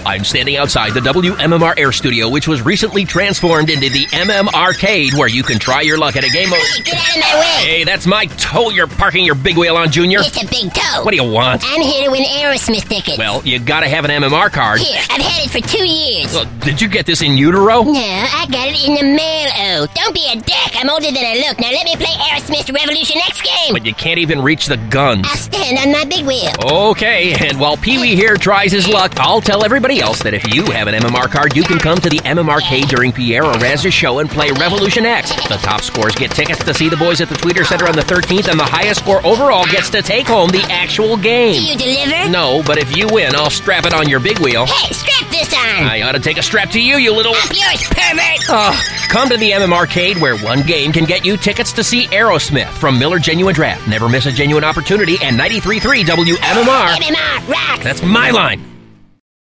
I'm standing outside the WMMR Air Studio, which was recently transformed into the MM Arcade, where you can try your luck at a game of... Hey, get out of my way! Hey, that's my toe you're parking your big wheel on, Junior. It's a big toe. What do you want? I'm here to win Aerosmith tickets. Well, you gotta have an MMR card. Here, I've had it for 2 years. Well, did you get this in utero? No, I got it in the mail. Oh, don't be a dick. I'm older than I look. Now let me play Aerosmith's Revolution X game. But you can't even reach the guns. I'll stand on my big wheel. Okay, and while Pee-wee here tries his luck, I'll tell everybody else that if you have an MMR card, you can come to the MM Arcade during Pierre or Raz's show and play Revolution X. The top scores get tickets to see the boys at the Tweeter Center on the 13th, and the highest score overall gets to take home the actual game. Do you deliver? No, but if you win, I'll strap it on your big wheel. Hey, strap this on. I ought to take a strap to you, you little... Up yours, pervert. Oh, come to the MM Arcade, where one game can get you tickets to see Aerosmith from Miller Genuine Draft. Never miss a genuine opportunity, and 93.3 WMMR. MMR rocks. That's my line.